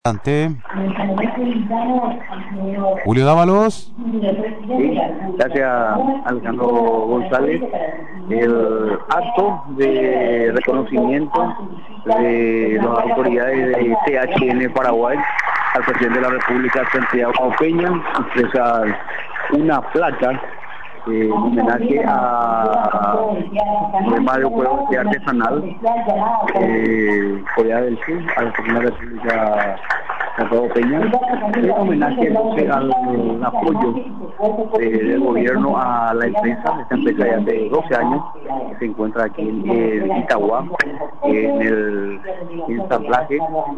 Ante Julio Dávalos. Sí, gracias Alejandro González. El acto de reconocimiento de las autoridades de THN Paraguay al presidente de la República, Santiago Peña, expresa una placa en homenaje a Mario Juegos de Artesanal Corea del Sur, a la Segunda República Santiago Peña, en homenaje entonces al apoyo del gobierno a la empresa, esta empresa de hace 12 años, que se encuentra aquí en Itagua, en el ensamblaje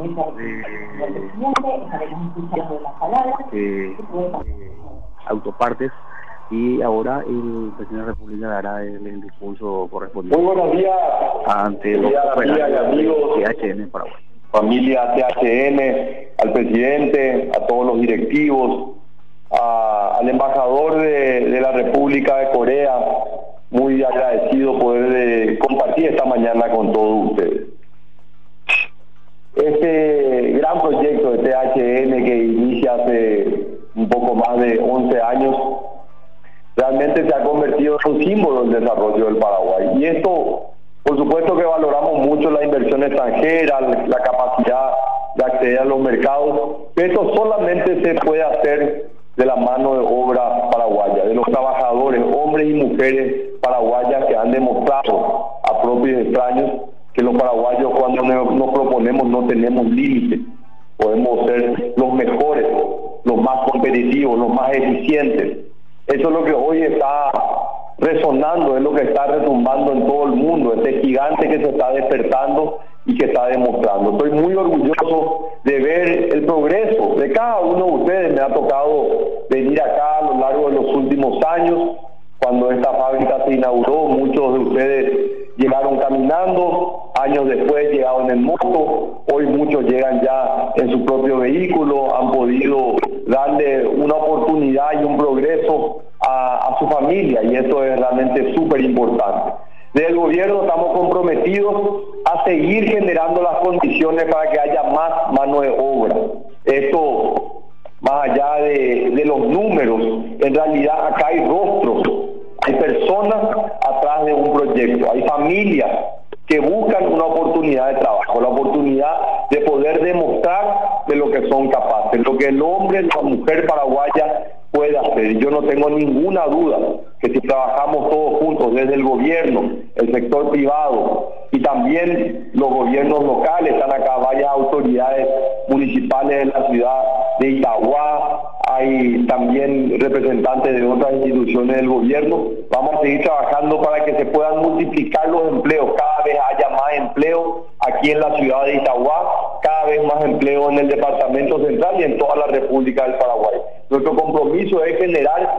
de autopartes. Y ahora el presidente de la República dará el discurso correspondiente. Muy buenos días ante los amigos de THN Paraguay. Familia THN, al presidente, a todos los directivos, al embajador de la República de Corea, muy agradecido poder compartir esta mañana con todos ustedes. Este gran proyecto de THN que inicia hace un poco más de 11 años, realmente se ha convertido en un símbolo del desarrollo del Paraguay. Y esto, por supuesto que valoramos mucho la inversión extranjera, la capacidad de acceder a los mercados, pero esto solamente se puede hacer de la mano de obra paraguaya, de los trabajadores, hombres y mujeres paraguayas que han demostrado a propios y extraños que los paraguayos cuando nos proponemos no tenemos límites. Podemos ser los mejores, los más competitivos, los más eficientes. Eso es lo que hoy está resonando, es lo que está retumbando en todo el mundo, este gigante que se está despertando y que está demostrando. Estoy muy orgulloso de ver el progreso de cada uno de ustedes. Me ha tocado venir acá a lo largo de los últimos años. Cuando esta fábrica se inauguró, muchos de ustedes llegaron caminando, años después llegaron en moto, hoy muchos llegan ya en su propio vehículo, han podido darle una oportunidad y un progreso a su familia, y esto es realmente súper importante. Desde el gobierno estamos comprometidos a seguir generando las condiciones para que haya más mano de obra. Esto, más allá de los números, en realidad acá hay rostros, hay personas atrás de un proyecto, hay familias que buscan una oportunidad de trabajo, la oportunidad de poder demostrar de lo que son capaces, lo que el hombre, la mujer paraguaya puede hacer. Y yo no tengo ninguna duda que si trabajamos todos juntos, desde el gobierno, el sector privado y también los gobiernos locales, están acá varias autoridades municipales de la ciudad de Itagua, hay también representantes de otras instituciones del gobierno, vamos a seguir trabajando para que se puedan multiplicar los empleos, cada vez haya más empleo aquí en la ciudad de Itagua, cada vez más empleo en el departamento central y en toda la República del Paraguay. Nuestro compromiso es generar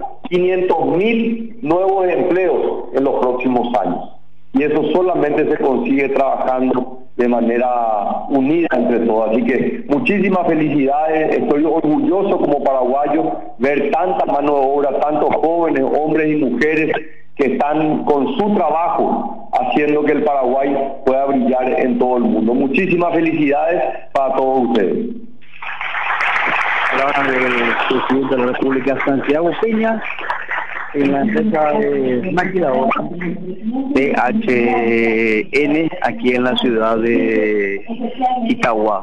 500.000 nuevos empleos en los próximos años. Y eso solamente se consigue trabajando de manera unida entre todos. Así que muchísimas felicidades, estoy orgulloso como paraguayo ver tanta mano de obra, tantos jóvenes, hombres y mujeres que están con su trabajo haciendo que el Paraguay pueda brillar en todo el mundo. Muchísimas felicidades para todos ustedes. Palabras del presidente de la República, Santiago Peña, en la empresa de maquiladora THN aquí en la ciudad de Itagua.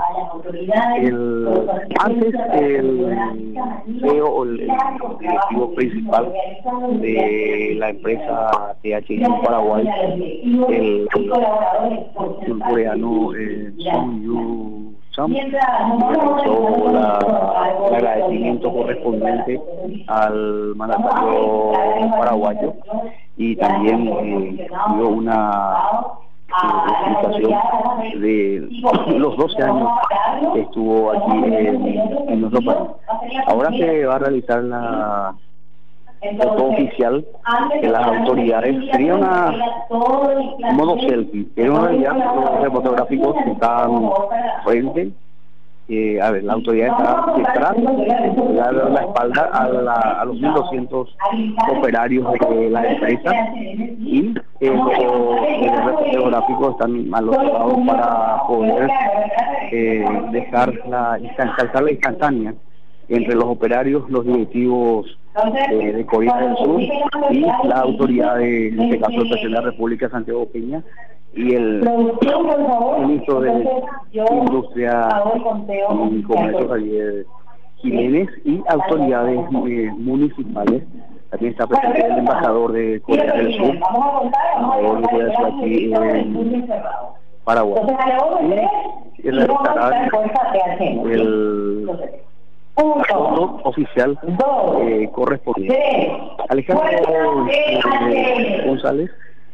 Antes el CEO o el directivo principal de la empresa THN Paraguay, el surcoreano Song Yu Sam, realizó el agradecimiento correspondiente al mandatario paraguayo y también dio una explicación de los 12 años que estuvo aquí en nuestro país. Ahora se va a realizar la foto oficial de las autoridades. Sería un modo selfie, pero en realidad los fotográficos están frente. A ver, la autoridad está detrás, dando la espalda a los 1.200 operarios de la empresa, y los fotográficos están al otro lado para poder calzar la instantánea entre los operarios, los directivos de Corea del Sur y la autoridad en este caso el presidente de la República, Santiago Peña, y el ministro de Industria y Comercio, Javier Jiménez, y autoridades municipales. También está presente el embajador de Corea del Sur, aquí en Paraguay, y realizará el fondo oficial correspondiente. Alejandro González,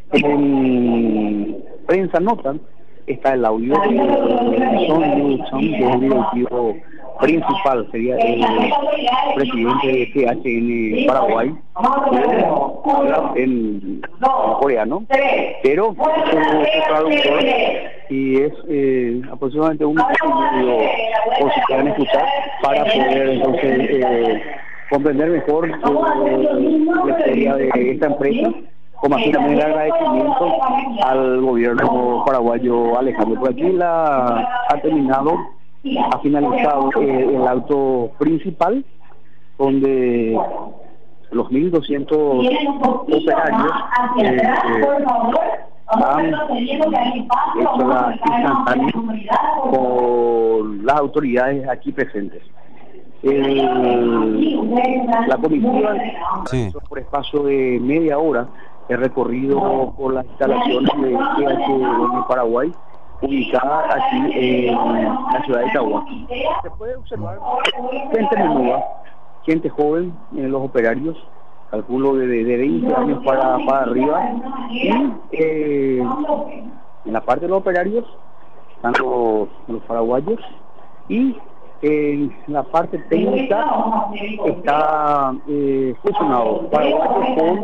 en prensa notan, está el audio de Son, que es el directivo principal, sería el presidente de THN Paraguay, habla en coreano, pero su traductor, y es aproximadamente un minuto y medio, por si quieren escuchar, para poder entonces comprender mejor la historia de esta empresa, como así también el agradecimiento al gobierno paraguayo. Alejandro, por aquí ha finalizado el auto principal, donde los 1.200 operarios han hecho la instantánea con las autoridades aquí presentes. La comitiva hizo por espacio de media hora el recorrido por las instalaciones de THN Paraguay, ubicada aquí en la ciudad de Cagua. Se puede observar gente menuda, gente joven, los operarios, calculo de 20 años para arriba, y en la parte de los operarios están los paraguayos, y en la parte técnica está fusionado paraguayos con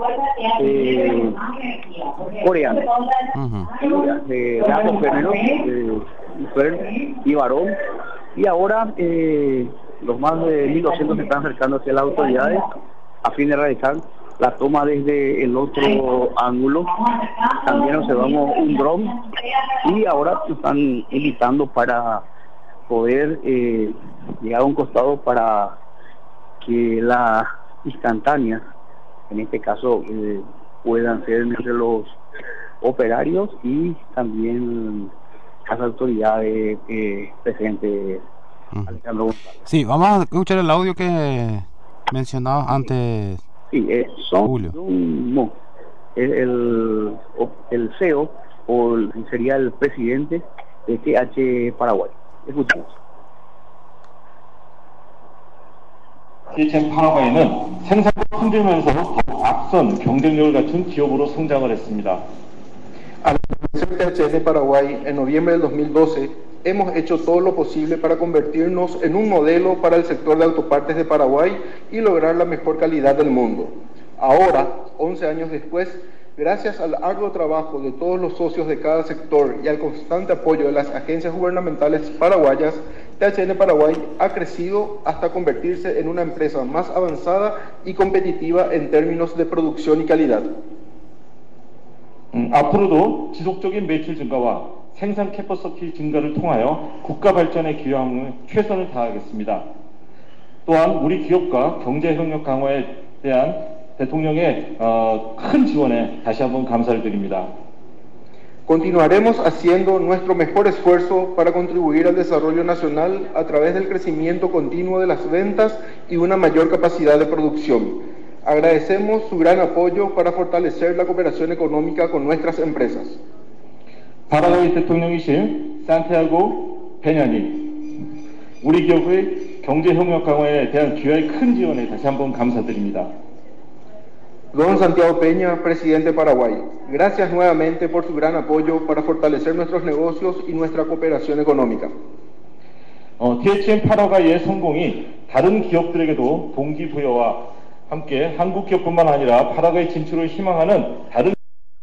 coreanos, de ambos géneros, mujer y varón, y ahora los más de 1.200 se están acercando hacia las autoridades a fin de realizar la toma desde el otro ángulo. También observamos un dron, y ahora se están invitando para poder llegar a un costado para que las instantáneas, en este caso, puedan ser entre los operarios y también las autoridades presentes. Alejandro González. Sí, vamos a escuchar el audio que mencionaba antes. Sí, son Julio. El CEO, o sería el presidente de TH Paraguay. Escuchemos. THN 파라과이는 생산과 품질면에서 더욱 앞선 경쟁력을 갖춘 기업으로 성장을 했습니다. Al ser THN Paraguay en noviembre del 2012, hemos hecho todo lo posible para convertirnos en un modelo para el sector de autopartes de Paraguay y lograr la mejor calidad del mundo. Ahora, 11 años después, gracias al arduo trabajo de todos los socios de cada sector y al constante apoyo de las agencias gubernamentales paraguayas, THN Paraguay ha crecido hasta convertirse en una empresa más avanzada y competitiva en términos de producción y calidad. 앞으로도 지속적인 매출 증가와 생산 캐퍼시티 증가를 통하여 국가 발전에 기여하는 최선을 다하겠습니다. 또한 우리 기업과 경제 협력 강화에 대한 대통령의 큰 지원에 다시 한번 감사를 드립니다. Continuaremos haciendo nuestro mejor esfuerzo para contribuir al desarrollo nacional a través del crecimiento continuo de las ventas y una mayor capacidad de producción. Agradecemos su gran apoyo para fortalecer la cooperación económica con nuestras empresas. 파라과이 대통령이신 산티아고 페냐님, 우리 기업의 경제 협력 강화에 대한 기여의 큰 지원에 다시 한번 감사드립니다. Don Santiago Peña, presidente de Paraguay, gracias nuevamente por su gran apoyo para fortalecer nuestros negocios y nuestra cooperación económica. THN 파라과이의 성공이 다른 기업들에게도 동기부여와 함께 한국 기업뿐만 아니라 파라과이 진출을 희망하는 다른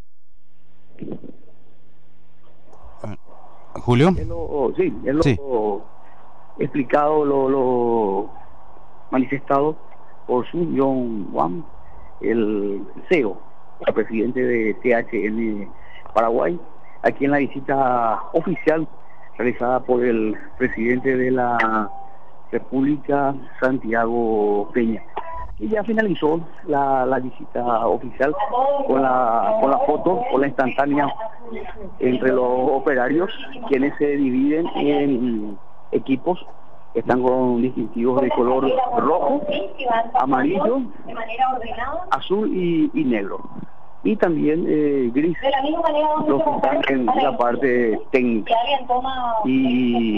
Julio. Sí. Explicado, lo manifestado por Sun Yong-Wan, el CEO, el presidente de THN Paraguay, aquí en la visita oficial realizada por el presidente de la República, Santiago Peña. Y ya finalizó la visita oficial con la foto, con la instantánea entre los operarios, quienes se dividen en equipos que están con distintivos de color rojo, amarillo, azul y negro. Y también gris, los que están en la parte técnica. Y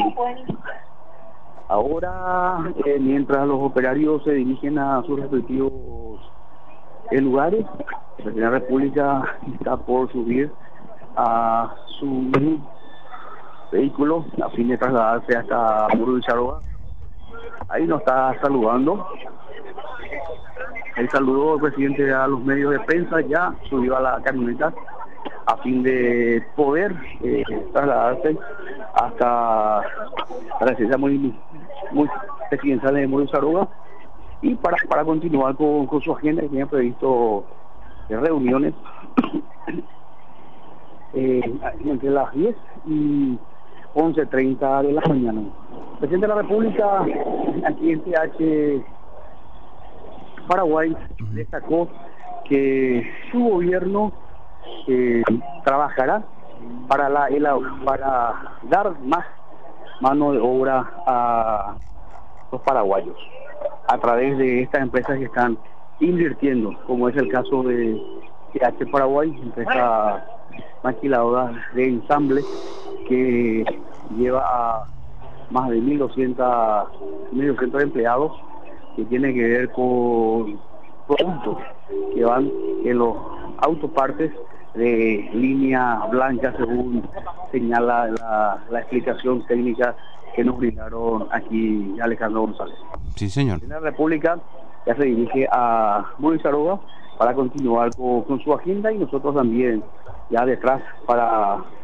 ahora, mientras los operarios se dirigen a sus respectivos lugares, la Presidenta de la República está por subir a su vehículo a fin de trasladarse hasta Muro de Charoa. Ahí nos está saludando. El saludo del presidente a los medios de prensa, ya subió a la camioneta a fin de poder trasladarse hasta la residencia muy presidencial de Muro de Charoa y para continuar con su agenda, que tenía previsto reuniones entre las 10 y 11:30 de la mañana. El presidente de la República, aquí en TH Paraguay, destacó que su gobierno trabajará para dar más mano de obra a los paraguayos a través de estas empresas que están invirtiendo, como es el caso de TH Paraguay, empresa maquiladora de ensamble que lleva a más de 1.200 empleados, que tiene que ver con productos que van en los autopartes de línea blanca, según señala la explicación técnica que nos brindaron aquí Alejandro González. Sí, señor. La República ya se dirige a Muro de Charoa para continuar con su agenda, y nosotros también ya detrás para